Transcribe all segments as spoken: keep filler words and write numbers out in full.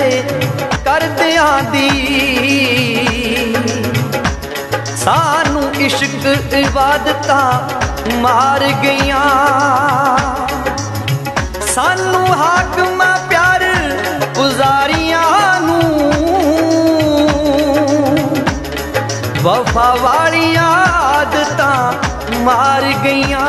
दे करदियां दी। सानू इश्क इबादतां मार गईयां, सानू हाकमा प्यार गुजारियां नू वफा वालियां आदतां मार गईयां।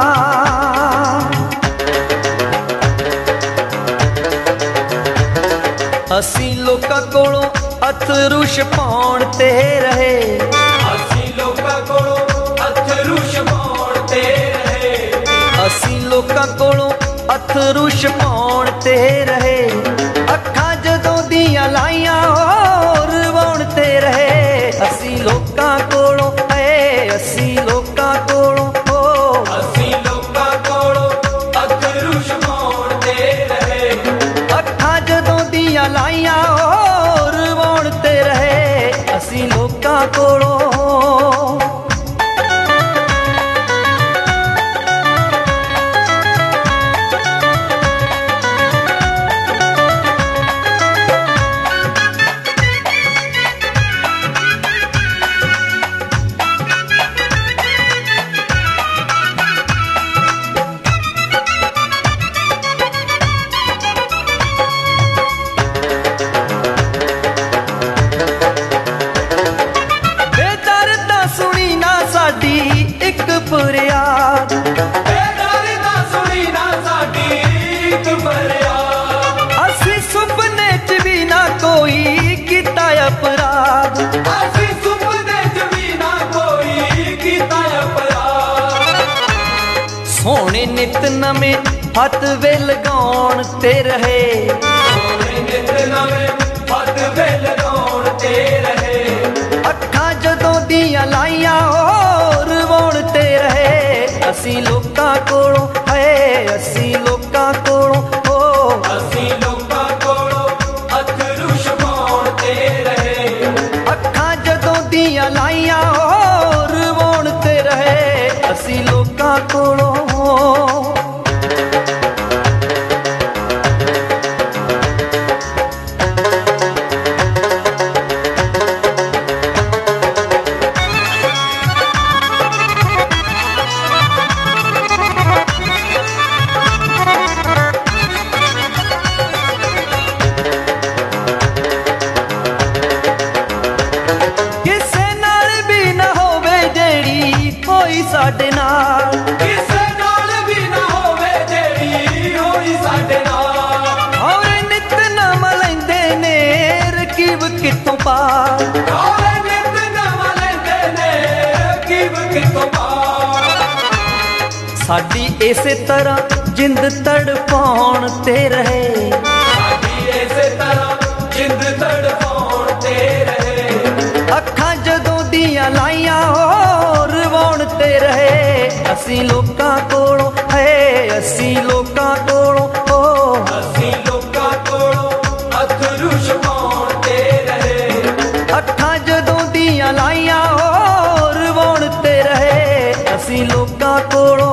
असी लोकां कोलों अथरू छपाउण ते रहे, असी लोकां कोलों अथरू छपाउण ते रहे, असी लोकां कोलों अथरू छपाउण ते रहे। अखां जदों दियां लाइयां होर वाउण ते रहे। असी लोकां कोलों ए असी लोकां कोलों हो, असी लोकां कोलों अथरू छपाउण ते रहे। अखां जदों दियां लाइयां होर वाउण ते रहे। असी लोकां कोलों एक फरियाद, बेदर्दा सुनी ना साडी एक फरियाद। असी सुपने च भी ना कोई कीता अपराध, असी सुपने च भी ना कोई कीता अपराध। सोने नित नवे हथ वे लगाउण ते रहे, सोने नित नवे हथ वे लगाउण ते रहे। अखां जदों दियां लाइयां होर वाउण ते रहे। असी लोकां कोलों है असी लोकां कोलों हो, असी लोकां कोलों अथरू छपाउण ते रहे। अखां जदों दियां लाइयां होर वाउण ते रहे। असी लोकां कोलों साडे नाल, किसे नाल भी ना होवे जेड़ी होई साडे नाल। और नित नाम लैंदे ने रकीब कितों पार, और नित नाम लैंदे ने रकीब कितों पार। साडी इसे तरह जिंद तड़पाउण ते रहे, साडी इसे तरह जिंद तड़पाउण ते रहे। अखां जदों दियां लाइयां होर वाउण ते रहे। असी लोकां कोलों है असी लोकां कोलों हो, असी लोकां कोलों अथरू छपाउण ते रहे। अखां जदों दियां लाइयां होर वाउण ते रहे। असी लोकां कोलों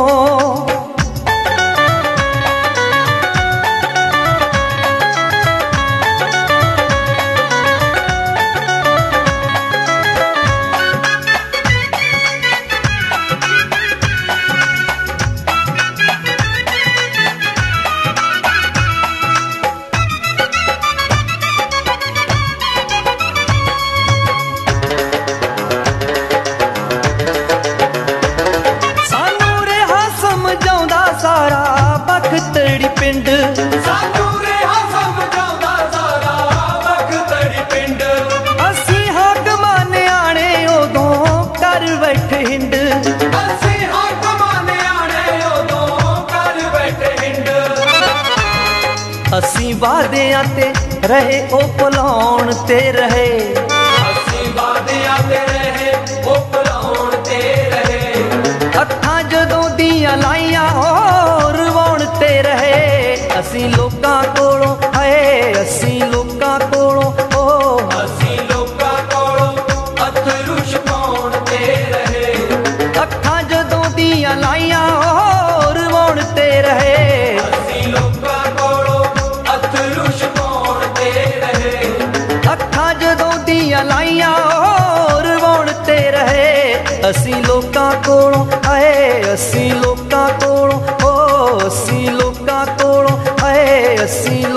बखतड़ी पिंड, सानू रेहा समझाउंदा सारा बखतड़ी पिंड। असी हाकमां न्याणे उदों कर बैठे हिंड, असी हाकमां न्याणे उदों कर बैठे हिंड। असी वादियां ते रहे ओ भुलाउण ते रहे, असी वादियां ते रहे ओ भुलाउण ते रहे। अखां जदों दियां लाइयां होर वाउण ते रहे। असी लोकां कोलों है असी लोकां कोलों हो, असी लोकां कोलों अथरू छपाउण ते रहे। अखां जदों दियां लाइयां होर वाउण ते रहे। असी लोकां कोलों अथरू छपाउण ते ਦੀਆਂ ਲਾਈਆਂ ਹੋਰ ਰਵਾਉਣ ਤੇ ਰਹੇ। ਅਸੀਂ ਲੋਕਾਂ ਕੋਲੋਂ ਆਏ, ਅਸੀਂ ਲੋਕਾਂ ਕੋਲੋਂ, ਓ ਅਸੀਂ ਲੋਕਾਂ ਕੋਲੋਂ ਆਏ, ਅਸੀਂ